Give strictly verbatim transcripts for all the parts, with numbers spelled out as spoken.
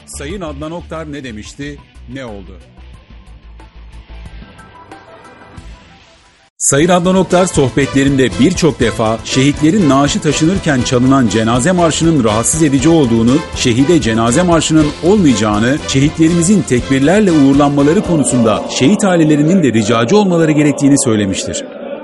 Sayın Adnan Oktar ne demişti, ne oldu? Sayın Adnan Oktar sohbetlerinde birçok defa şehitlerin naaşı taşınırken çalınan cenaze marşının rahatsız edici olduğunu, şehide cenaze marşının olmayacağını, şehitlerimizin tekbirlerle uğurlanmaları konusunda şehit ailelerinin de ricacı olmaları gerektiğini söylemiştir.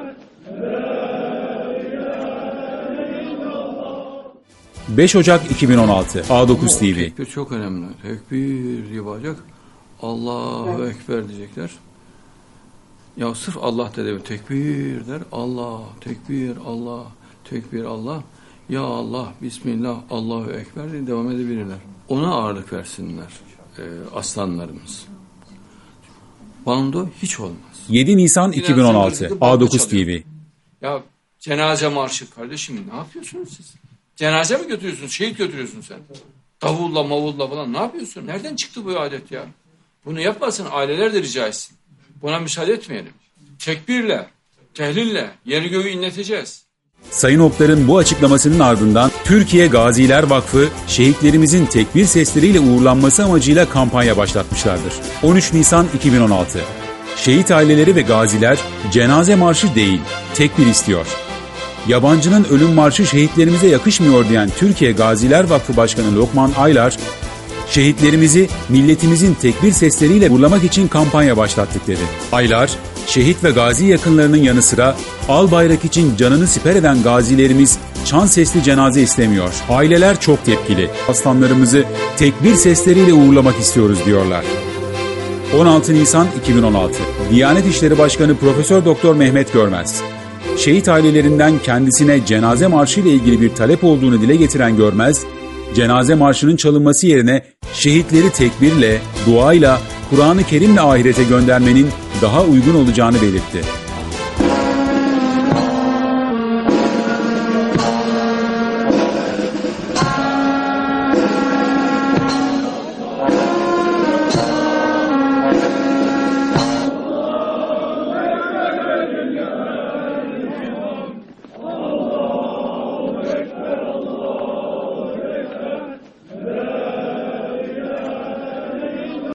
beş Ocak iki bin on altı A dokuz T V. Tekbir çok önemli. Tekbir yapacak. Allahu Ekber diyecekler. Ya sırf Allah dedi, tekbir der, Allah, tekbir, Allah, tekbir, Allah, ya Allah, Bismillah, Allahu Ekber diye devam edebilirler. Ona ağırlık versinler e, aslanlarımız. Bando hiç olmaz. yedi Nisan iki bin on altı A dokuz T V. Ya cenaze marşı kardeşim, ne yapıyorsunuz siz? Cenaze mi götürüyorsun, şehit götürüyorsun sen? Davulla, mavulla falan ne yapıyorsun? Nereden çıktı bu adet ya? Bunu yapmasın, aileler de rica etsin. Buna müsaade etmeyelim. Tekbirle, tehlille yeri göğü inleteceğiz. Sayın Oktar'ın bu açıklamasının ardından Türkiye Gaziler Vakfı şehitlerimizin tekbir sesleriyle uğurlanması amacıyla kampanya başlatmışlardır. on üç Nisan iki bin on altı. Şehit aileleri ve gaziler cenaze marşı değil, tekbir istiyor. Yabancının ölüm marşı şehitlerimize yakışmıyor diyen Türkiye Gaziler Vakfı Başkanı Lokman Aylar, şehitlerimizi milletimizin tekbir sesleriyle uğurlamak için kampanya başlattık dedi. Aylar, şehit ve gazi yakınlarının yanı sıra al bayrak için canını siper eden gazilerimiz çan sesli cenaze istemiyor. Aileler çok tepkili. Aslanlarımızı tekbir sesleriyle uğurlamak istiyoruz diyorlar. on altı Nisan iki bin on altı. Diyanet İşleri Başkanı Profesör Doktor Mehmet Görmez, şehit ailelerinden kendisine cenaze marşı ile ilgili bir talep olduğunu dile getiren Görmez, cenaze marşının çalınması yerine şehitleri tekbirle, duayla, Kur'an-ı Kerim'le ahirete göndermenin daha uygun olacağını belirtti.